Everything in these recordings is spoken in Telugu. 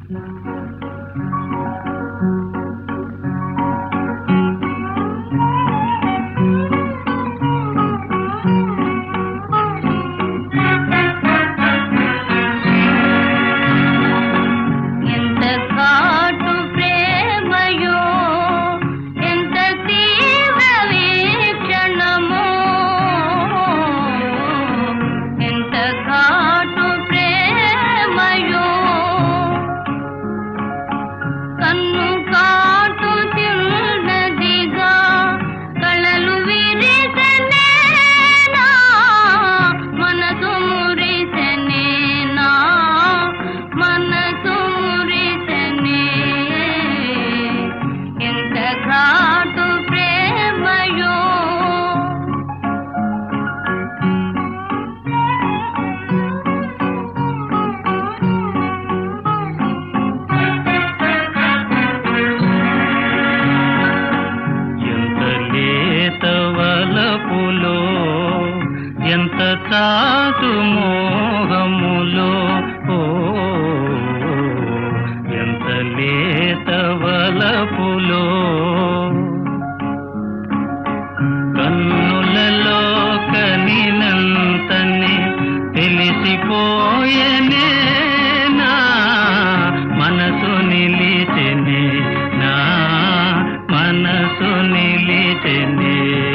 ఎంత చాటు మోహములో ఎంత లేత వలపులో కన్నులలో కనినంతని తెలిసిపోయనే నా మనసు నిలిచెనే నా మనసు నిలిచెనే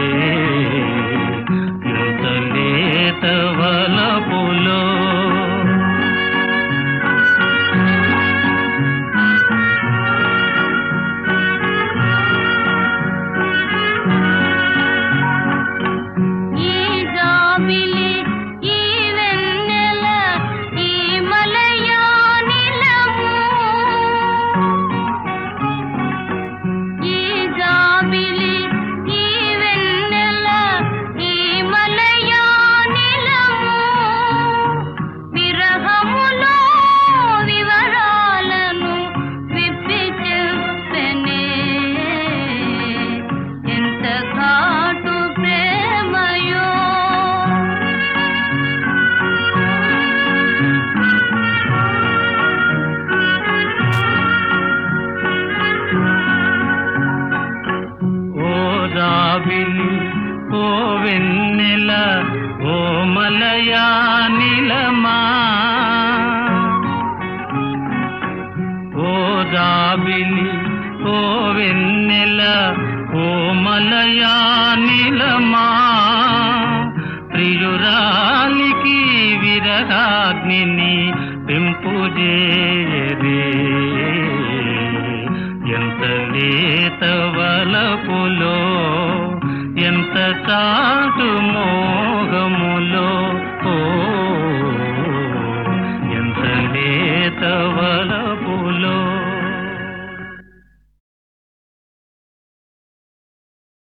వలపులో ఈ జాబిలి ఈ వెన్నెల ఈ మలయానిలము ఈ జాబిలి ఈ వెన్నెల ఈ విరహములో వివరాలను విప్పి చెప్పనే ఎంత ఘాటు ప్రేమయో ఓ జాబిలి ఓ వెన్నెల ఓ మలయానిలమా ఓ జాబిలి ఓ వెన్నెల ఓ మలయానిలమా ప్రియురాలికి విరహాగ్నిని పెంపుజేయరే ఎంత లేత వలపులో ఎంత